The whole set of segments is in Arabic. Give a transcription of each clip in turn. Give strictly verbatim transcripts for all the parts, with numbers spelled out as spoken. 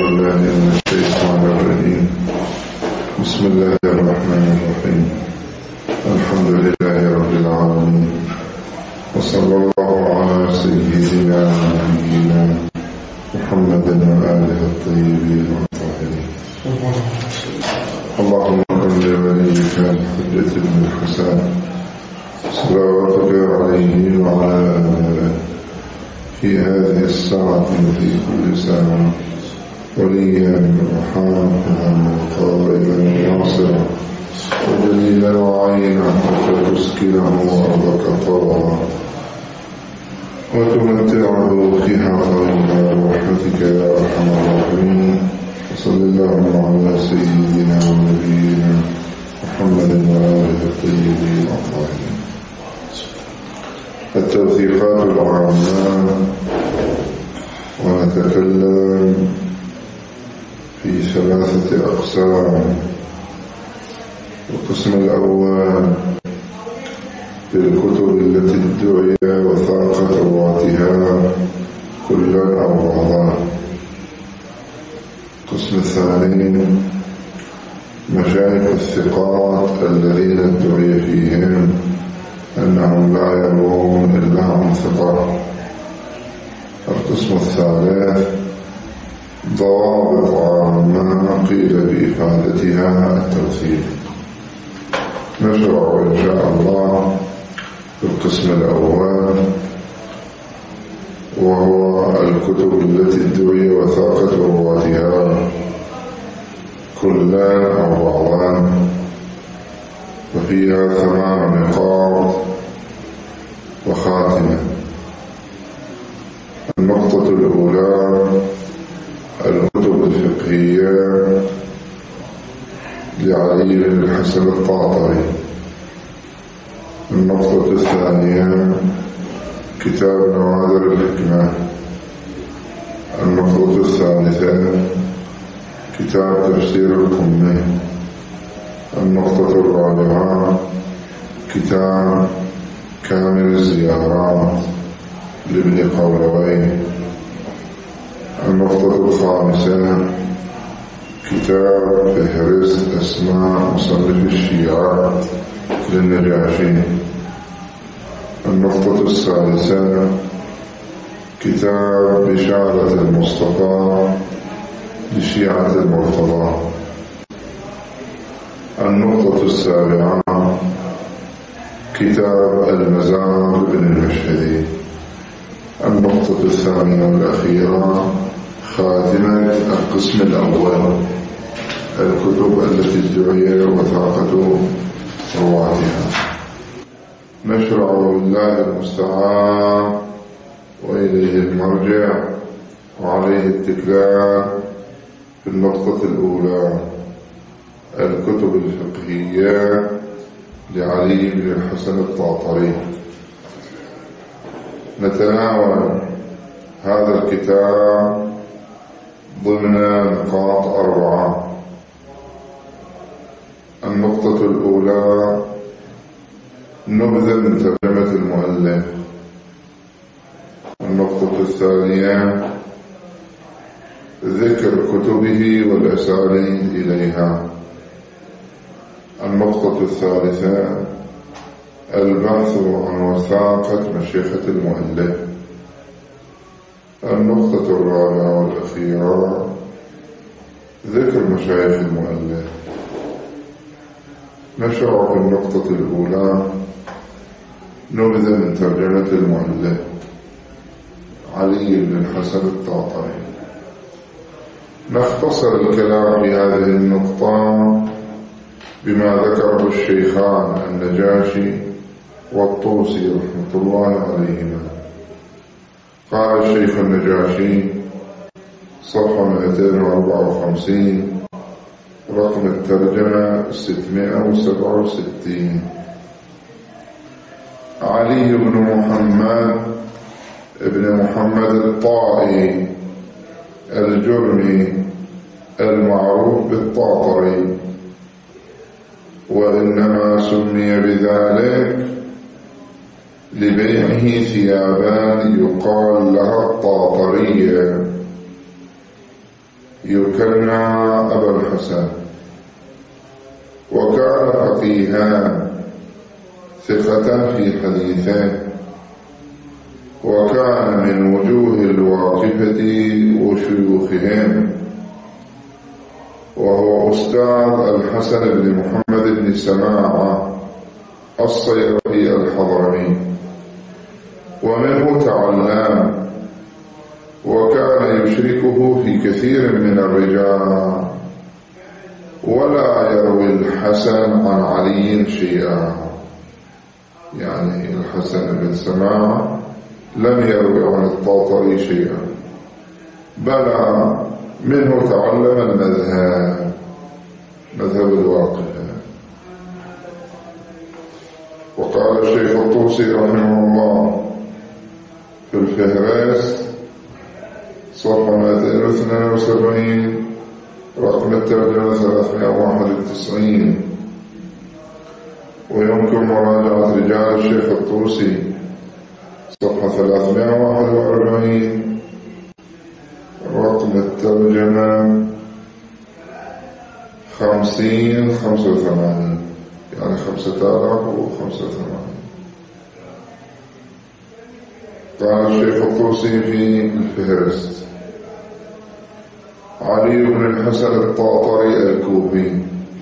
بالله من الشيطان الرجيم. بسم الله الرحمن الرحيم. الحمد لله رب العالمين، وصلى الله على سيدنا ونبينا محمد وآله الطيبين الطاهرين. اللهم صل لوليك الحجة بن الحسن صلواتك عليه وعلى آله في هذه الساعة وفي كل ساعة وليا وحافظا وقائلا ناصرا ودليلا وعينا حتى تسكنه أرضك طوعا وتمتعه فيها خيرا برحمتك يا أرحم الراحمين. وصل اللهم على سيدنا ونبينا محمد وآله الطيبين الطاهرين. التوثيقات العامة، ونتكلم في ثلاثة أقسام. القسم الأول في الكتب التي ادعي وثاقة رواتها كلا أو بعضا. القسم الثاني مشايخ الثقات الذين ادعي فيهم أنهم لا يروون إلا عن ثقة. القسم الثالث ضوابط عامة قيل بإفادتها التوثيق. نشرع إن شاء الله في القسم الأول، وهو الكتب التي ادعي وثاقة رواتها كلا أو بعضا، وفيها ثمان نقاط وخاتمة. النقطة الأولى الكتب الفقهية لعلي بن الحسن الطاطري. النقطة الثانية كتاب نوادر الحكمة. النقطة الثالثة كتاب تفسير القمي. النقطة الرابعة كتاب كامل الزيارات لابن قولوي. النقطة الخامسة كتاب فهرست أسماء مصنف الشيعة للنجاشي. النقطة السادسة كتاب بشارة المصطفى لشيعة المرتضى. النقطة السابعة كتاب المزار بن المشهدي. النقطة الثانية والأخيرة خاتمة القسم الأول الكتب التي ادعي وثاقة رواتها. نشرع بالله المستعان وإليه المرجع وعليه التكلان. في النقطة الأولى الكتب الفقهية لعلي بن الحسن الطاطري. نتناول هذا الكتاب ضمن نقاط أربعة. النقطة الأولى نبذة من ترجمة المؤلف. النقطة الثانية ذكر كتبه والأسانيد إليها. النقطة الثالثة البحث عن وثاقة مشيخة المؤلف. النقطة الرابعة والأخيرة ذكر مشايخ المؤلف. نشرع في النقطة الأولى نبذة من ترجمة المؤلف علي بن الحسن الطاطري. نختصر الكلام في هذه النقطة بما ذكره الشيخان النجاشي والطوسي رحمة الله عليهما. قال الشيخ النجاشي صفحة مئتين وأربعة وخمسين رقم الترجمة ستمائة وسبعة وستين: علي بن محمد ابن محمد الطائي الجرمي المعروف بالطاطري، وإنما سمي بذلك لبيعه ثيابان يقال لها الطاطرية، يكنى أبا الحسن، وكان فقيها ثقة في حديثه، وكان من وجوه الواقفة وشيوخهم، وهو أستاذ الحسن بن محمد بن سماعة الصيرفي الحضرمي، ومنه تعلم، وكان يشركه في كثير من الرجال، ولا يروي الحسن عن علي شيئا. يعني الحسن بن سماعة لم يروي عن الطاطري شيئا، بل منه تعلم المذهب، مذهب الواقفة. وقال الشيخ الطوسي رحمه الله في الفهرست صفحة مئتين واثنين وسبعين رقم الترجمة ثلاثمائة وواحد وتسعين، ويمكن مراجعة رجال الشيخ الطوسي صفحة ثلاثمائة وواحد وأربعين رقم الترجمة خمسين خمسة وثمانين، يعني خمسة آلاف وخمسة وثمانين. قال الشيخ الطوسي في الفهرست: علي بن الحسن الطاطري الكوفي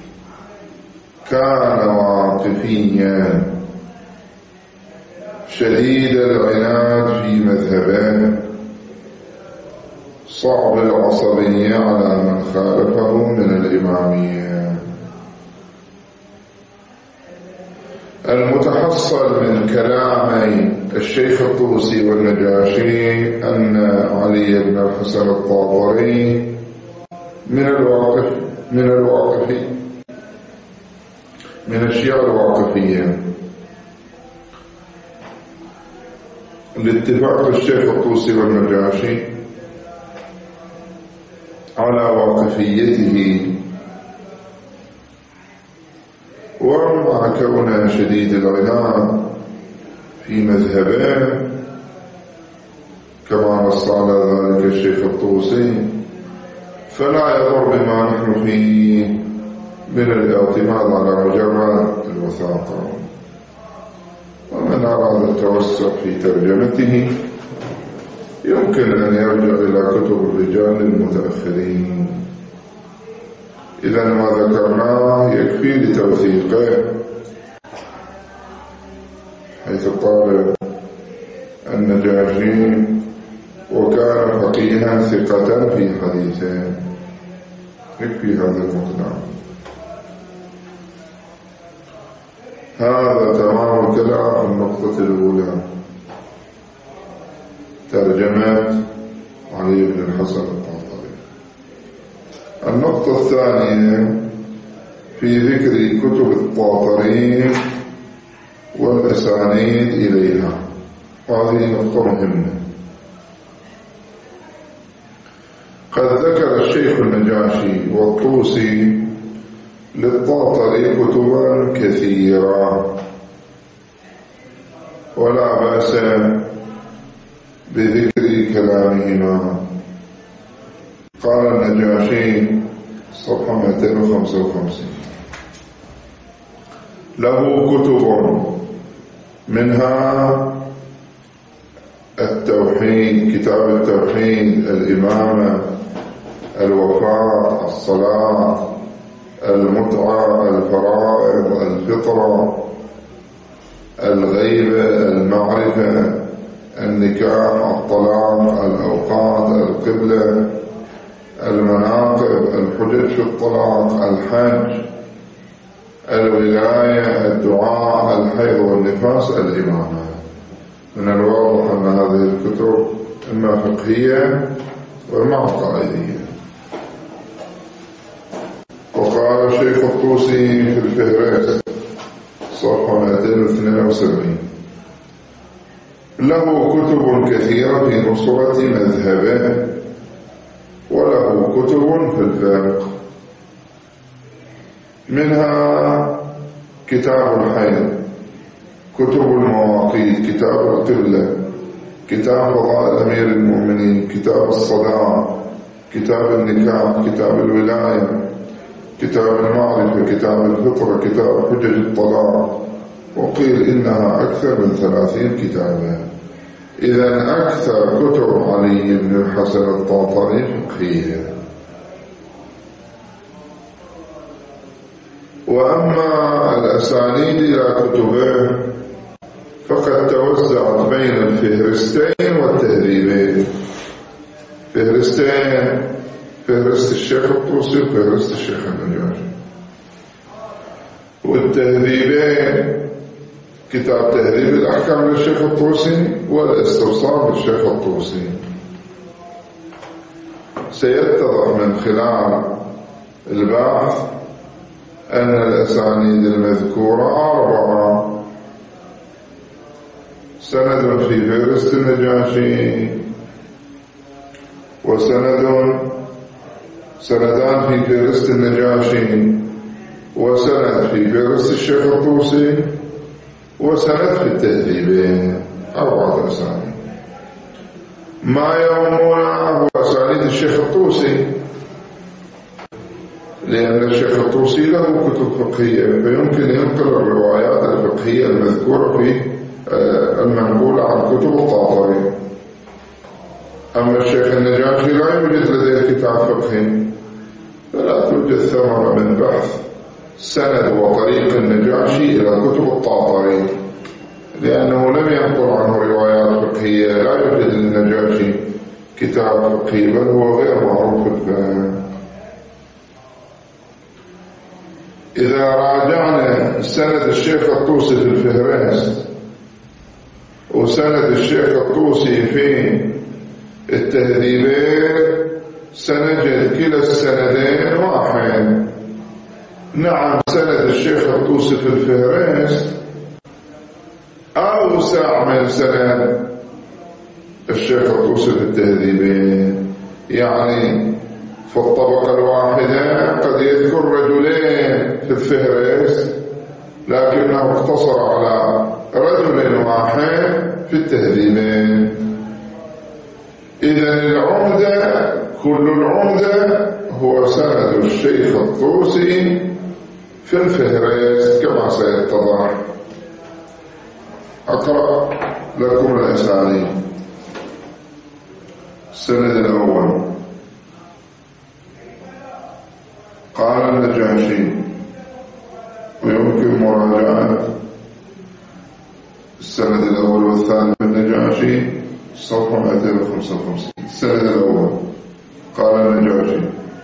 كان واقفيا شديد العناد في مذهبه، صعب العصبية على من خالفه من الإمامية. المتحصل من كلامي الشيخ الطوسي والنجاشي أن علي بن الحسن الطاطري من الواقف من الواقفي من الشيعة الواقفية، لاتفاق الشيخ الطوسي والنجاشي على واقفيته، ومع كونه شديد العناد في مذهبه كما نص على ذلك الشيخ الطوسي، فلا يضر بما نحن فيه من الاعتماد على مجرد الوثاقة. ومن أراد التوسع في ترجمته يمكن أن يرجع إلى كتب الرجال المتأخرين. إذا ما ذكرناه يكفي لتوثيقه، حيث قال النجاشي: وكان فقيها ثقة في حديثه. يكفي هذا المقدار. هذا تمام الكلام. النقطة الأولى ترجمة علي بن الحسن الطاطري. النقطة الثانية في ذكر كتب الطاطري والأسانيد إليها. هذه نقطة مهمة. قد ذكر الشيخ النجاشي والطوسي للطاطري كتبا كثيرة، ولا بأس بذكر كلامهما. قال النجاشي صفحة مئتين وخمسة وخمسين: له كتب منها التوحيد، كتاب التوحيد، الإمامة، الوفاة، الصلاة، المتعة، الفرائض، الفطرة، الغيبة، المعرفة، النكاح، الطلاق، الأوقات، القبلة، المناقب، الحجج في الطلاق، الحج، الولاية، الدعاء، الحيض والنفاس، الإمامة. من الواضح أن هذه الكتب إما فقهية وإما عقائدية. وقال الشيخ الطوسي في الفهرست صفحة مئتين واثنين وسبعين: له كتب كثيرة في نصرة مذهبه، وله كتب في الفقه، منها كتاب الحيض، كتب المواقيت، كتاب القبلة، كتاب فضائل أمير المؤمنين، كتاب الصلاة، كتاب النكاح، كتاب الولاية، كتاب المعرفة، كتاب الفطرة، كتاب حجج الطلاق، وقيل إنها أكثر من ثلاثين كتابا. إذا أكثر كتب علي بن الحسن الطاطري فقهية. وأما الأسانيد إلى كتبه فقد توزعت بين الفهرستين والتهذيبين. فهرستين: فهرست الشيخ الطوسي وفهرست الشيخ النجاشي. والتهذيبين: كتاب تهذيب الأحكام للشيخ الطوسي والاستبصار للشيخ الطوسي. سيتضح من خلال البحث أن الأسانيد المذكورة أربعة: سند في فهرست النجاشي، وسند سندان في فهرست النجاشي، وسند في فهرست الشيخ الطوسي، وسند في التهذيبين. أربعة أسانيد. ما يهمنا هو أسانيد الشيخ الطوسي، لأن الشيخ الطوسي له كتب فقهية فيمكن ينقل الروايات الفقهية المذكورة في المنقولة عن كتب الطاطري. أما الشيخ النجاشي لا يوجد لديه كتاب فقهي، فلا توجد ثمرة من بحث سند وطريق النجاشي إلى كتب الطاطري، لأنه لم ينقل عنه روايات فقهية. لا يوجد للنجاشي كتاب فقهي، بل هو غير معروف الفهم. إذا راجعنا سند الشيخ الطوسي في الفهرست وسند الشيخ الطوسي في التهذيبين سنجد كلا السندين واحد. نعم، سند الشيخ الطوسي في الفهرست أوسع من سند الشيخ الطوسي في التهذيبين. يعني في الطبقة الواحدة قد يذكر رجلين في الفهرست، لكنه اقتصر على رجل واحد في التهذيبين. إذن العمدة، كل العمدة هو سند الشيخ الطوسي في الفهرست كما سيتضح. أقرأ لكم الأسانيد. السند الأول: قال النجاشي، ويمكن مراجعة السند الأول والثاني من النجاشي صفحة مئتين وخمسة وخمسين. السند الأول: قال النجاشي: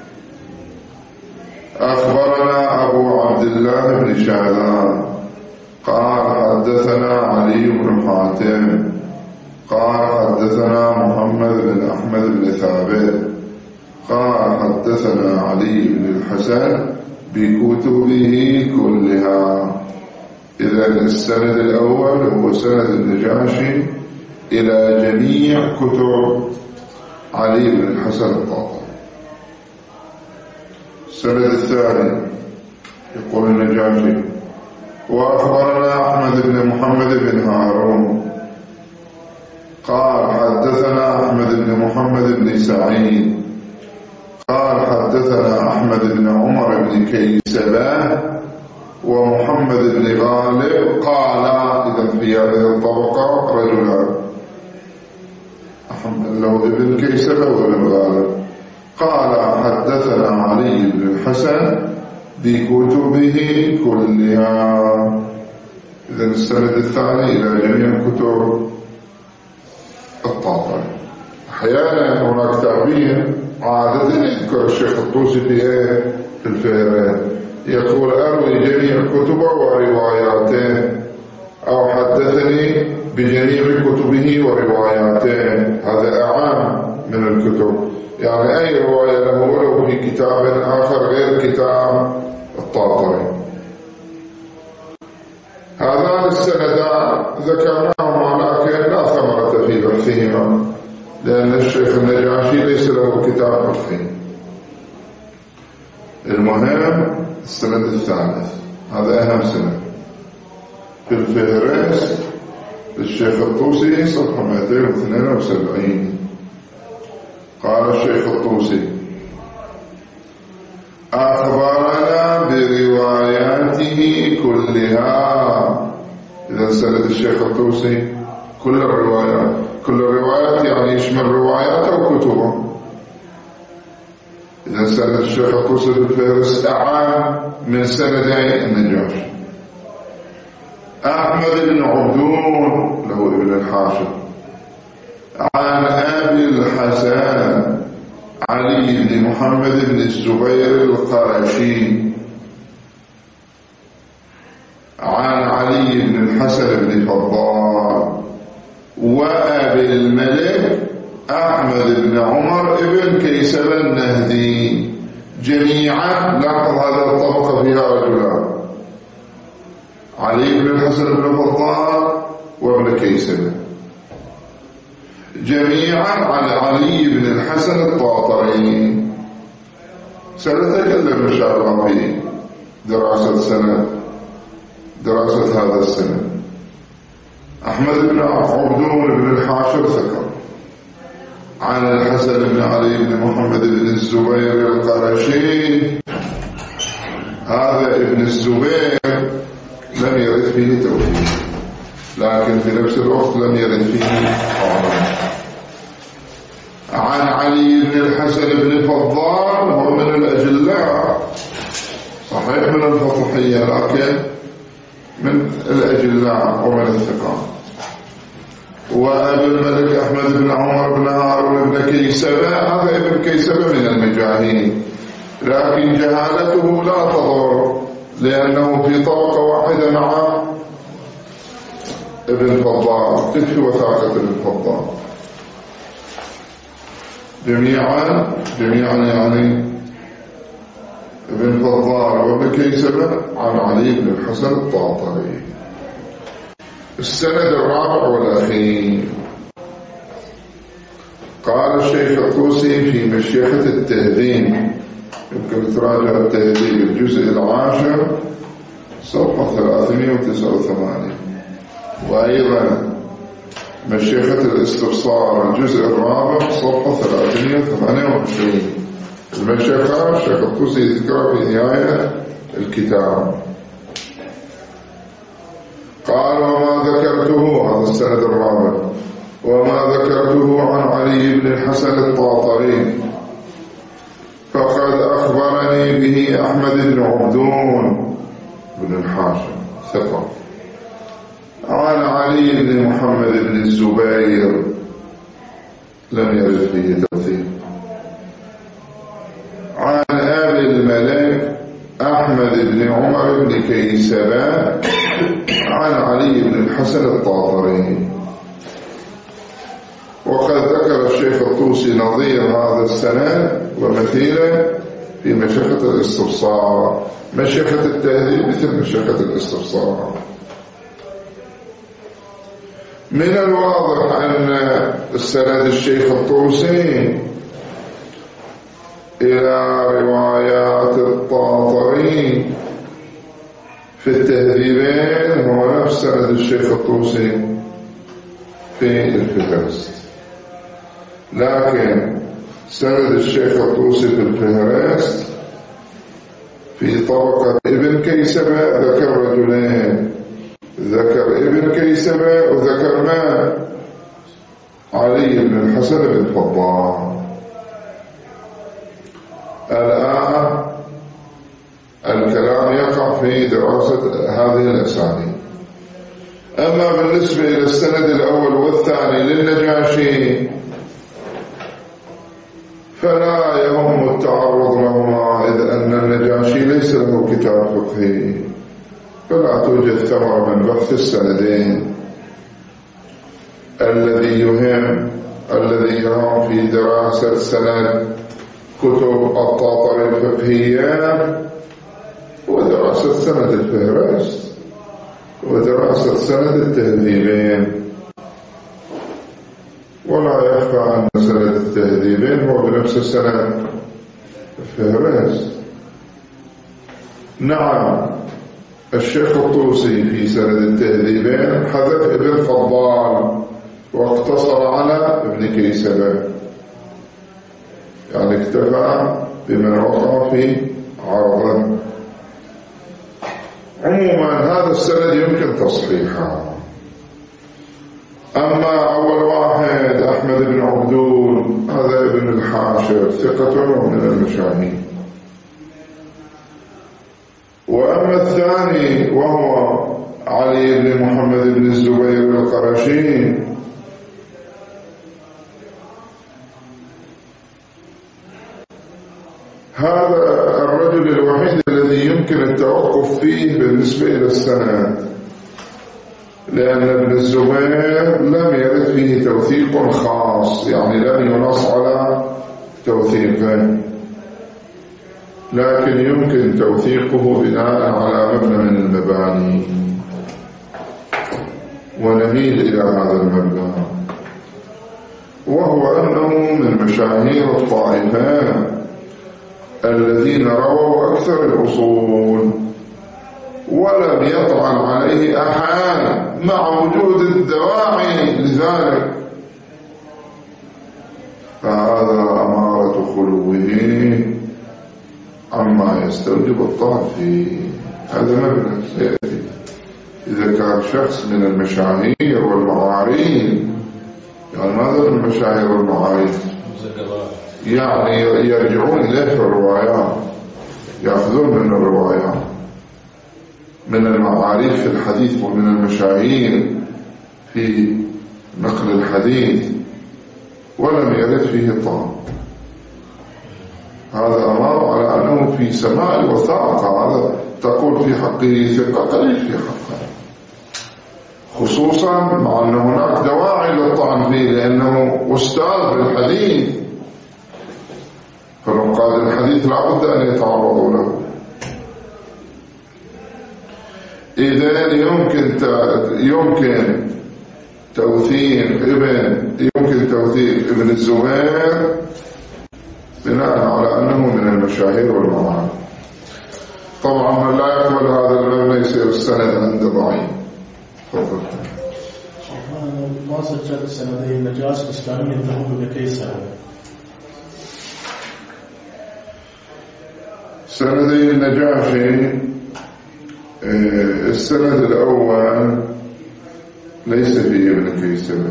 أخبرنا أبو عبد الله بن شعلان قال حدثنا علي بن حاتم قال حدثنا محمد بن أحمد بن ثابت قال حدثنا علي بن الحسن بكتبه كلها. إذا السند الأول هو سند النجاشي إلى جميع كتب علي بن الحسن الطاطري. السند الثاني يقول النجاشي: وأخبرنا أحمد بن محمد بن هارون قال حدثنا أحمد بن محمد بن سعيد قال حدثنا أحمد بن عمر بن كيسبة ومحمد بن غالب قال. إذا في هذه الطبقة رجلان، له ابن كيسبة وابن غالب. قال حدثنا علي بن الحسن بكتبه كلها. إذا السند الثاني إلى جميع كتب الطاطري. أحيانا هناك تعبير عادة يذكر الشيخ الطوسي في في الفهرست، يقول أروي جميع كتبه ورواياته، أو حدثني بجميع كتبه ورواياته. هذا أعام من الكتب، يعني أي رواية له ولو في كتاب آخر غير كتاب الطاطري. هذان السندان ذكرناهما لكن لا ثمرة في بحثهما، لأن الشيخ النجاشي ليس له كتاب فقهي. المهم السند الثالث، هذا أهم سند في الفهرست للشيخ الطوسي صفحة مئتين واثنين وسبعين. قال الشيخ الطوسي: أخبرنا برواياته كلها. إذا سند الشيخ الطوسي كل الروايات، كل الروايات يعني يشمل رواياته وكتبه. إذا سند الشيخ الطوسي في الفهرس أعام من سندي النجاشي. أحمد بن عبدون له ابن الحاشر عن أبي الحسن علي بن محمد بن الزبير القرشي عن علي بن الحسن بن فضال وأبي الملك أحمد بن عمر بن كيسب النهدي جميعا. لاحظ هذا الطبقة فيها رجلان، علي بن الحسن بن فضال وابن كيسب، جميعا عن علي بن الحسن الطاطري. سنتكلم إن شاء الله في دراسة سنة دراسة هذا السنة. أحمد بن عبدون بن الحاشر ذكر عن الحسن بن علي بن محمد بن الزبير القرشي. هذا ابن الزبير لم يرد فيه توحيد، لكن في نفس الوقت لم يرد فيه حرام. عن علي بن الحسن بن فضال هو من الأجلاء، صحيح من الفطحية لكن من الأجلاء ومن الثقات. وأبي الملك أحمد بن عمر بن هارون بن كيسبة، هذا ابن كيسبة من المجاهيل، لكن جهالته لا تضر لأنه في طبقة واحدة مع ابن فضال، تكفي وثاقة ابن فضال. جميعا جميعا يعني ابن فضال وابن كيسبة عن علي بن الحسن الطاطري. السند الرابع والأخير. قال الشيخ الطوسي في مشيخة التهذيب، يمكن تراجع التهذيب الجزء العاشر صفحة ثلاثمائة وتسعة وثمانين، وأيضا مشيخة الاستبصار الجزء الرابع صفحة ثلاثمائة وثمانية وعشرين. المشيخة الشيخ الطوسي ذكرها في نهاية الكتاب. قال وما ذكرته، هذا السند الرابع، وما ذكرته عن علي بن الحسن الطاطري فقد أخبرني به أحمد بن عبدون بن الحاشر ثقة عن علي بن محمد بن الزبير لم يرد فيه توثيق. عن أبي الملك أحمد بن عمر بن كيسبة عن علي بن الحسن الطاطري. وقد ذكر الشيخ الطوسي نظير هذا السند ومثيله في مشيخة الاستبصار. مشيخة التهذيب مثل مشيخة الاستبصار. من الواضح أن السند الشيخ الطوسي إلى روايات الطاطري في التهذيبين هو نفس سند الشيخ الطوسي في الفهرست، لكن سند الشيخ الطوسي في الفهرست في طبقة ابن كيسبة ذكر رجلين، ذكر ابن كيسبة وذكر ما علي بن الحسن بن فضال. الآن الكلام يقع في دراسة هذه الأسانيد. أما بالنسبة إلى السند الأول والثاني للنجاشي فلا يهم التعرض لهما، إذ أن النجاشي ليس له كتاب فقهي، فلا توجد ثمرة من بحث السندين. الذي يهم الذي يهم في دراسة سند كتب الطاطري الفقهية ودراسة سند الفهرست ودراسة سند التهذيبين. ولا يخفى أن سند التهذيبين هو بنفس سند الفهرست. نعم الشيخ الطوسي في سند التهذيبين حذف ابن فضال واقتصر على ابن كيسبة، يعني اكتفى بمن وقع في عرضا. عموما هذا السند يمكن تصحيحه. أما أول واحد أحمد بن عبدون هذا ابن الحاشر ثقة من المشاهير. وأما الثاني وهو علي بن محمد بن الزبير القرشي هذا الرجل الوحيد الذي يمكن التوقف فيه بالنسبة إلى السند، لأن ابن الزبير لم يرد فيه توثيق خاص، يعني لم ينص على توثيقه، لكن يمكن توثيقه بناء على مبنى من المباني، ونميل إلى هذا المبنى، وهو أنه من مشاهير الطائفة الذين رووا أكثر الأصول ولم يطعن عليه أحد مع وجود الدواعي لذلك، فهذا أمارة خلوه عما يستوجب الطعن فيه. هذا مبنى سيأتي. إذا كان شخص من المشاهير والمعاريف، يعني ماذا من المشاهير والمعاريف؟ يعني يرجعون إليه في الروايات، يأخذون من الروايات، من المعاريف في الحديث ومن المشاهير في نقل الحديث، ولم يرد فيه طعن. هذا أمر على أنه في سماع الوثائق، هذا تقول في حقه ثقة قليل في حقه، خصوصا مع أن هناك دواعي للطعن فيه لأنه أستاذ بالحديث، فنقاد الحديث لا بد أن يتعرضوا له. إذا يمكن يمكن توثيق ابن يمكن توثيق ابن الزبير بناء على أنه من المشاهير والمعارف. طبعا من لا يقبل هذا المبنى يصير السند عنده ضعيف. تفضل. ما سجل السندي النجاش بس كانوا ينتهون بكيسة. سندي النجاشي السند الأول ليس فيه ابن كيسبة.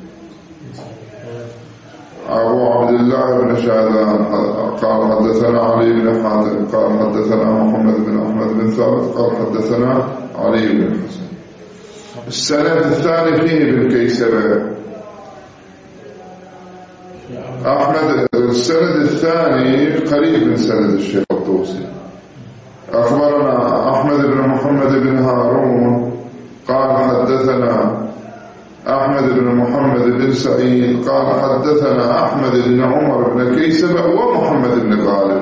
أبو عبد الله بن شاذان قال حدثنا علي بن حاتم قال حدثنا محمد بن أحمد بن ثابت قال حدثنا علي بن الحسن. السند الثاني فيه ابن كيسبة أحمد. السند الثاني قريب من سند الشيخ الطوسي. أخبرنا أحمد بن محمد بن هارون قال حدثنا أحمد بن محمد بن سعيد قال حدثنا أحمد بن عمر بن كيسبة ومحمد بن غالب،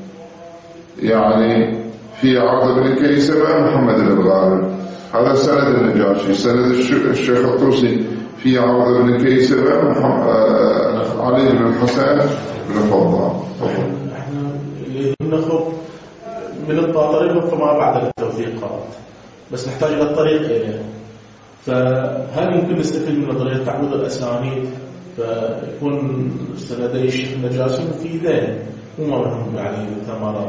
يعني في عرض بن كيسبة محمد بن غالب. هذا سند النجاشي. سند الشيخ الطوسي في عرض بن كيسبة علي بن الحسن بن فضال. احنا اللي ناخذ من الطريق فما بعد التوثيقات، بس نحتاج الى الطريق اليه. فهل يمكن نستفيد من نظريه تعويض الاسانيد فيكون سندي الشيخ النجاشي مفيدين وما لهم يعني ثمرات؟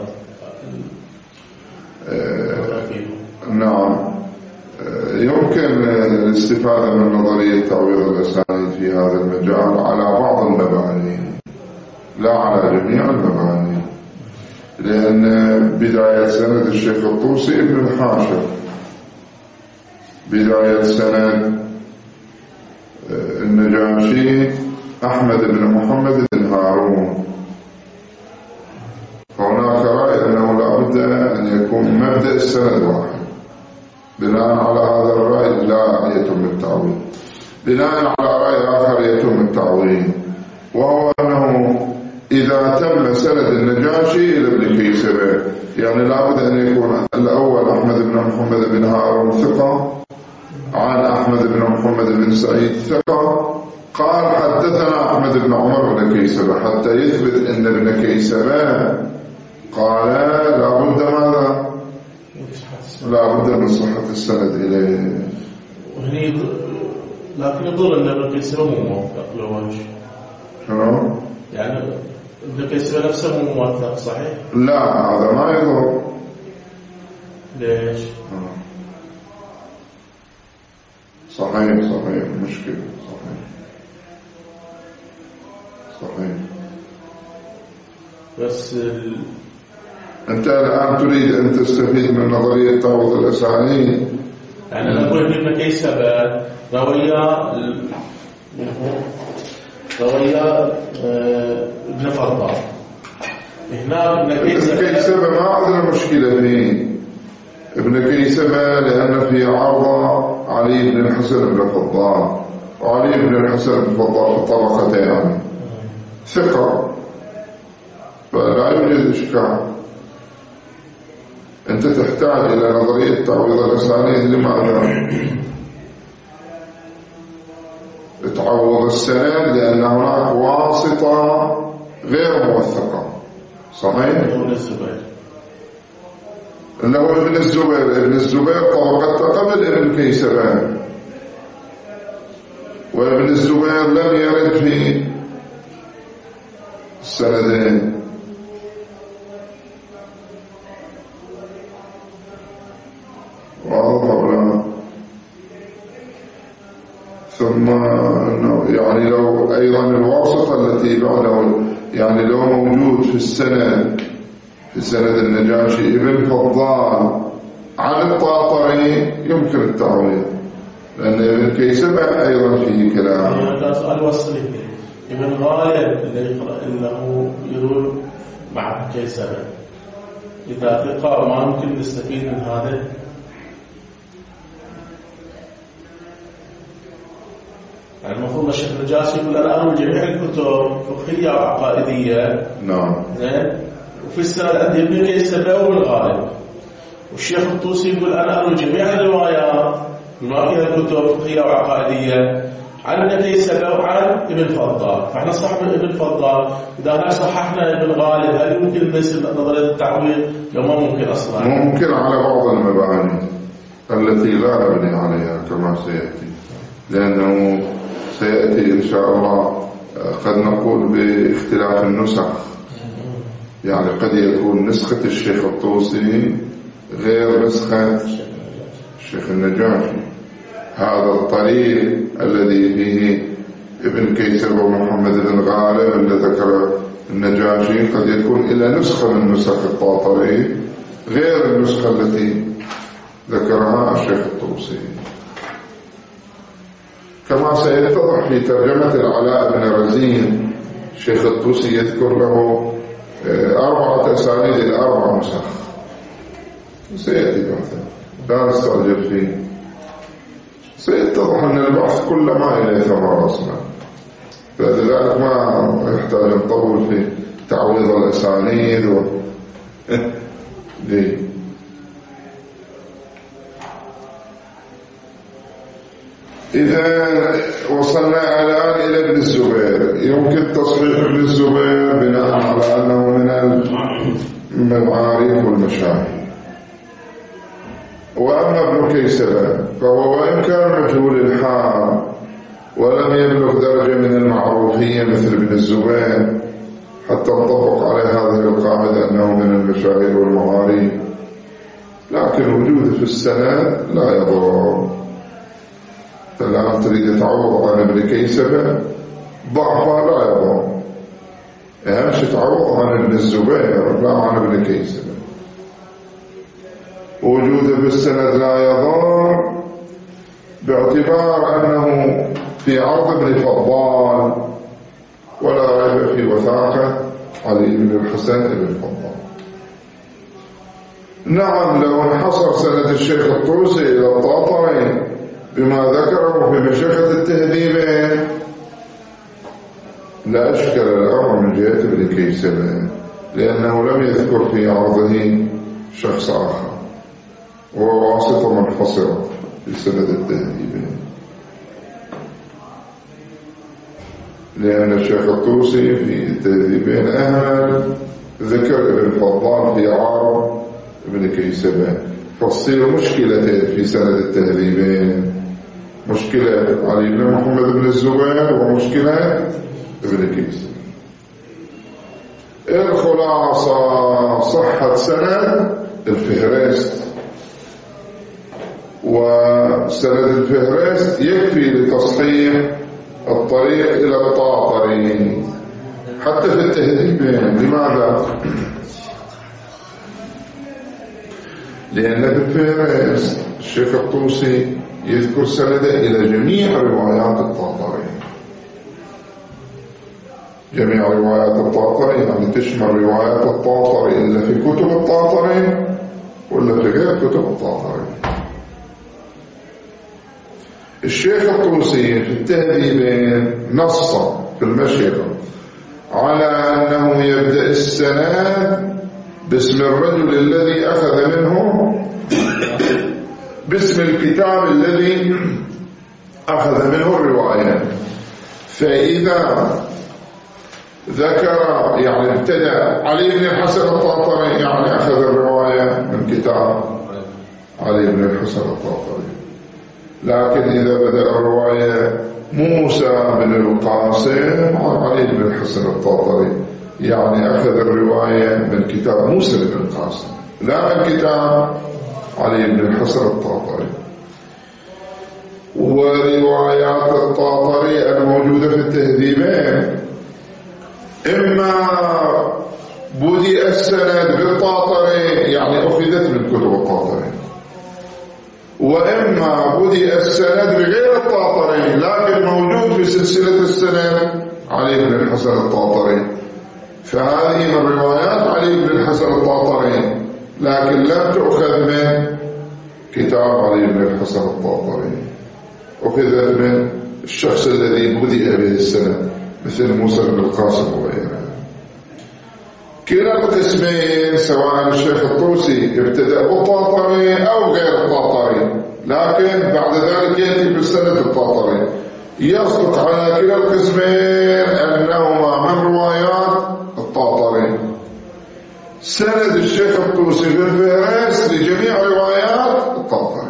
أه نعم، يمكن الاستفادة من نظرية تعويض الأسانيد في هذا المجال على بعض المباني لا على جميع المباني، لأن بداية سند الشيخ الطوسي ابن الحاشر، بداية سند النجاشي أحمد بن محمد بن هارون. فهناك رأي أنه لا بد أن يكون مبدأ السند واحد. بناء على هذا الرأي لا يتم التعويض. بناء على رأي آخر يتم التعويض، وهو أنه إذا تم سند النجاشي إلى ابن كيسبة، يعني لا بد أن يكون الأول أحمد بن محمد بن هارون ثقة عن أحمد بن محمد بن سعيد ثقة قال حدثنا أحمد بن عمر بن كيسبة، حتى يثبت أن ابن كيسبة قال لا بد ماذا؟ لا بد من صحة السند إليه. وهني لكن يظل أن ابن كيسبة مو موفق لو وجه. شنو؟ يعني ابن كيسبة نفسه مو موثق صحيح؟ لا هذا ما يضر. ليش؟ آه. صحيح صحيح مشكلة. صحيح صحيح. بس ال... أنت الآن تريد أن تستفيد من نظرية تعويض الأسانيد. يعني أنا أقول ابن كيسبة رويا رويا ابن فضال. هنا ابن كيسبة ما عندنا مشكلة فيه. ابن كيسبة لأن في عرض علي بن الحسن بن فضال، وعلي بن الحسن بن فضال في الطبقتين يعني ثقة، فلا يوجد إشكال. أنت تحتاج إلى نظرية تعويض الأسانيد. لماذا؟ تعوض السند لأن هناك واسطة غير موثقة. صحيح؟ ابن الزبير إنه ابن الزبير ابن الزبير طبقته قبل ابن كيسبة، وابن الزبير لم يرد في السندين. واضح. ثم يعني لو أيضا الواسطة التي بعده يعني لو موجود في السند في سند النجاشي ابن فضال عن الطاطري يمكن التعويض، لأن ابن كيسبة أيضا فيه كلام. هذا سؤال وصلي ابن غالب اللي يقرأ إنه يقول مع كيسبة إذا ثقة ما ممكن نستفيد من هذا. يعني المفروض الشيخ النجاشي يقول أنا أروي جميع الكتب فقهية وعقائدية. نعم. زين. وفي السند عندي ابن كيسبة والغالب، والشيخ الطوسي يقول أنا أروي جميع الروايات بما فيها كتب فقهية وعقائدية عن ابن كيسبة وعن ابن فضال. فاحنا صح من ابن فضال، إذا احنا صححنا ابن غالب هل يمكن نسل نظرية التعويض لو ما ممكن أصلا؟ ممكن على بعض المباني التي لا نبني عليها كما سيأتي، لأنه سيأتي إن شاء الله قد نقول باختلاف النسخ. يعني قد يكون نسخة الشيخ الطوسي غير نسخة الشيخ النجاشي. هذا الطريق الذي فيه ابن كيسبة ومحمد بن غالب الذي ذكر النجاشي قد يكون إلى نسخة من نسخ الطاطري غير النسخة التي ذكرها الشيخ الطوسي، كما سيتضح في ترجمة العلاء بن رزين. الشيخ الطوسي يذكر له أربعة أسانيد إلى أربع نسخ، سيأتي مثلا لا نستعجل فيه. سيتضح أن البحث كلما إليه ثمرة أصلا، فلذلك ما يحتاج نطول في تعويض الأسانيد و... دي. إذا وصلنا الآن إلى ابن الزبير، يمكن تصحيح ابن الزبير بناء على أنه من المعارف والمشاهير. وأما ابن كيسبة فهو وإن كان مجهول الحال ولم يبلغ درجة من المعروفية مثل ابن الزبير حتى نطبق عليه هذه القاعدة أنه من المشاهير والمعارف، لكن وجوده في السند لا يضر. فالآن تريد تعوض عن ابن كيسبة ضعفا لا يضر، أهم شيء تعوض عن ابن الزبير لا عن ابن كيسبة. وجوده في السند لا يضر باعتبار أنه في عرض ابن فضال ولا ريب في وثاقة علي بن الحسن بن فضال. نعم لو انحصر سند الشيخ الطوسي إلى الطاطري بما ذكره في مشيخة التهذيبين لا أشكل الأمر من جهة ابن كيسبة، لأنه لم يذكر في عرضه شخص آخر وهو واسطة منحصرة في سند التهذيبين، لأن الشيخ الطوسي في التهذيبين أهمل ذكر ابن فضال في عرض ابن كيسبة، فتصير مشكلتين في سند التهذيبين، مشكلة علي بن محمد بن الزبير ومشكلة ابن كيسبة. الخلاصة صحة سند الفهرست، وسند الفهرست يكفي لتصحيح الطريق إلى الطاطري حتى في التهذيبين. لماذا؟ لأن في الفهرست الشيخ الطوسي يذكر سنده إلى جميع روايات الطاطري. جميع روايات الطاطري يعني تشمل روايات الطاطري إلا في كتب الطاطري ولا في غير كتب الطاطري. الشيخ الطوسي في التهذيبين نص في المشيخة على أنه يبدأ السند باسم الرجل الذي أخذ منه، باسم الكتاب الذي أخذ منه الرواية. فإذا ذكر يعني ابتدأ علي بن الحسن الطاطري يعني أخذ الرواية من كتاب علي بن الحسن الطاطري. لكن إذا بدأ الرواية موسى بن القاسم عن علي بن الحسن الطاطري يعني أخذ الرواية من كتاب موسى بن القاسم لا من كتاب علي بن الحسن الطاطري. وروايات الطاطري الموجودة في التهذيبين إما بدأ السند بالطاطري يعني أخذت من كتب الطاطري، وإما بدأ السند بغير الطاطري لكن موجود في سلسلة السند علي بن الحسن الطاطري. فهذه من روايات علي بن الحسن الطاطري لكن لم تؤخذ من كتاب علي بن الحسن الطاطري، أخذت من الشخص الذي بدأ به السند مثل موسى بن القاسم وغيره. كلا القسمين سواء الشيخ الطوسي ابتدأ بالطاطري أو غير الطاطري لكن بعد ذلك يأتي بالسند الطاطري، يصدق على كلا القسمين أنهما من روايات الطاطري. سند الشيخ الطوسي في الفهرست لجميع روايات الطاطري.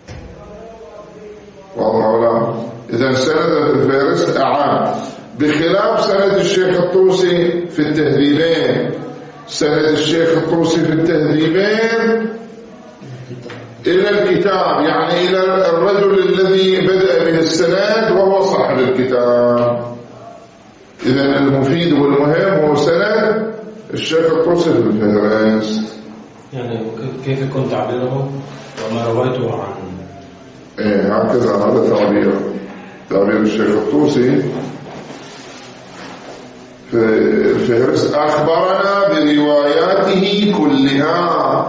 واضح ولا؟ إذا سند الفهرست أعام، بخلاف سند الشيخ الطوسي في التهذيبين. سند الشيخ الطوسي في التهذيبين إلى الكتاب يعني إلى الرجل الذي بدأ به السند وهو صاحب الكتاب. إذا المفيد والمهم هو سند الشيخ الطوسي في الفهرست. يعني كيف يكون تعبيره وما رويته عن إيه هكذا هذا تعبير تعبير الشيخ الطوسي في الفهرست. أخبرنا برواياته كلها.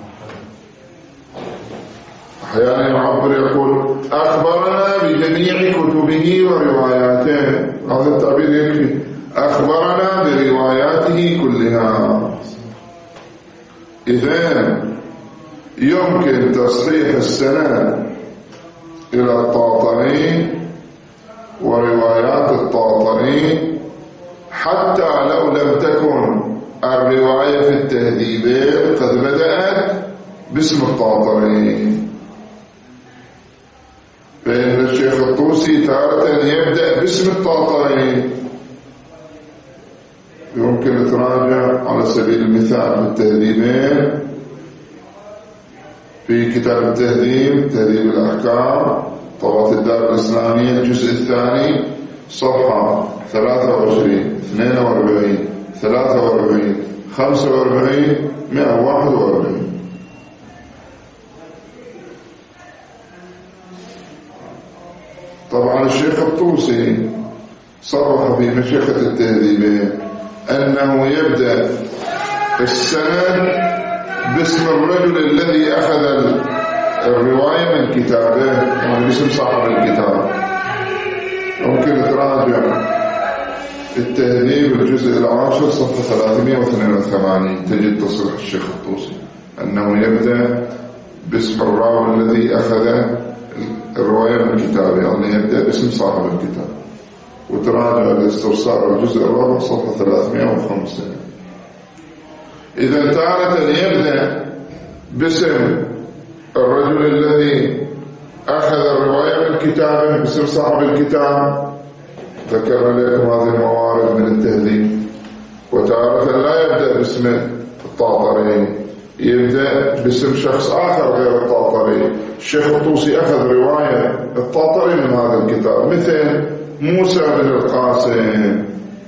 أحيانا يعبر يقول أخبرنا بجميع كتبه ورواياته، هذا التعبير يكفي. أخبرنا برواياته كلها. إذن يمكن تصحيح السند إلى الطاطري وروايات الطاطري حتى لو لم تكن الرواية في التهذيبين قد بدأت باسم الطاطري. فإن الشيخ الطوسي تارة يبدأ باسم الطاطري. يمكن تراجع على سبيل المثال في التهذيبين في كتاب التهذيب تهذيب الأحكام طبعة الدار الإسلامية الجزء الثاني صفحة ثلاثة وعشرين اثنين وأربعين ثلاثة وأربعين خمسة وأربعين مئة وواحد وأربعين. طبعا الشيخ الطوسي صرح في مشيخة التهذيبين أنه يبدأ السند باسم الرجل الذي أخذ الرواية من كتابه يعني باسم صاحب الكتاب. ممكن تراجع التهذيب الجزء العاشر صفحة ثلاثمئة واثنين وثمانين تجد تصريح الشيخ الطوسي أنه يبدأ باسم الراوي الذي أخذ الرواية من كتابه يعني يبدأ باسم صاحب الكتاب. وتراجع الاستفسار الجزء الرابع صفحة ثلاثمئة وخمسة. إذا تارة يبدأ باسم الرجل الذي أخذ الرواية من كتابه باسم صاحب الكتاب، ذكر لكم هذه الموارد من التهذيب. وتارة لا باسم الطاطري، يبدأ باسم شخص آخر غير الطاطري. الشيخ الطوسي أخذ رواية الطاطري من هذا الكتاب، مثل موسى بن القاسم،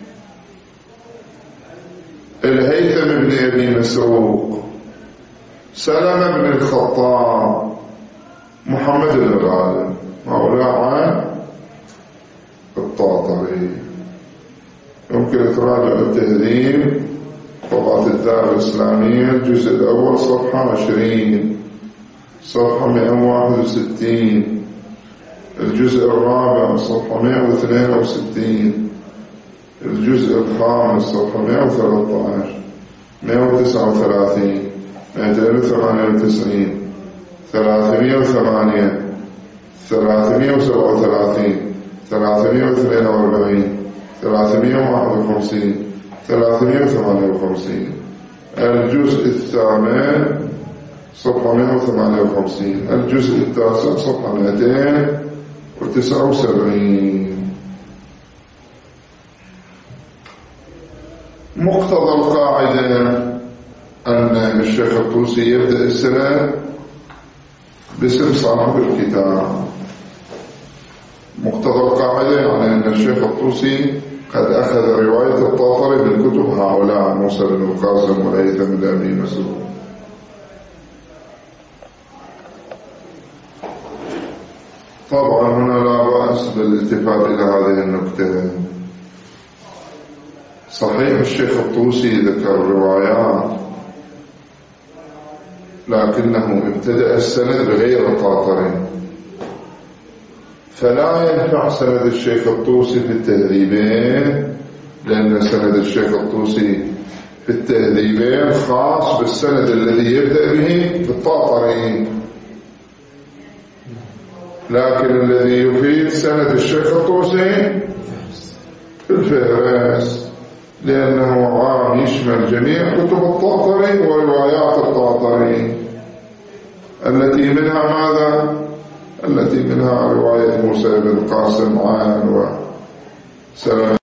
الهيثم بن أبي مسروق، سلمة بن الخطاب، محمد بن غالب، هؤلاء عن الطاطري. يمكن تراجع التهذيب طبعة الدار الإسلامية الجزء الأول صفحة عشرين، صفحة مئة وواحد وستين، الجزء الرابع صفحة مئة واثنين وستين، الجزء الخامس صفحة مئة وثلاثة عشر، مئة وتسعة وثلاثين، مئتين وثمانية وتسعين، ثلاثمئة وثمانية، ثلاثمئة وسبعة وثلاثين، ثلاثمئة واثنين وأربعين، ثلاثمئة وواحد وخمسين، ثلاثمئة وثمانية وخمسين، الجزء الثامن صفحة مئة وثمانية وخمسين، الجزء التاسع صفحة مئتين وتسعة وسبعين. مقتضى القاعدة أن الشيخ الطوسي يبدأ السنة باسم صاحب الكتاب. مقتضى القاعدة يعني أن الشيخ الطوسي قد أخذ رواية الطاطري من كتب هؤلاء موسى بن القاسم والهيثم بن أبي مسروق. طبعا هنا لا بأس بالالتفات إلى هذه النكتة. صحيح الشيخ الطوسي ذكر روايات، لكنه ابتدأ السند بغير الطاطري، فلا ينفع سند الشيخ الطوسي في التهذيبين، لأن سند الشيخ الطوسي في التهذيبين خاص بالسند الذي يبدأ به بالطاطري، لكن الذي يفيد سند الشيخ الطوسي في الفهرس، لأنه عام يشمل جميع كتب الطاطري وروايات الطاطري التي منها ماذا؟ التي منها رواية موسى بن القاسم عن وسلام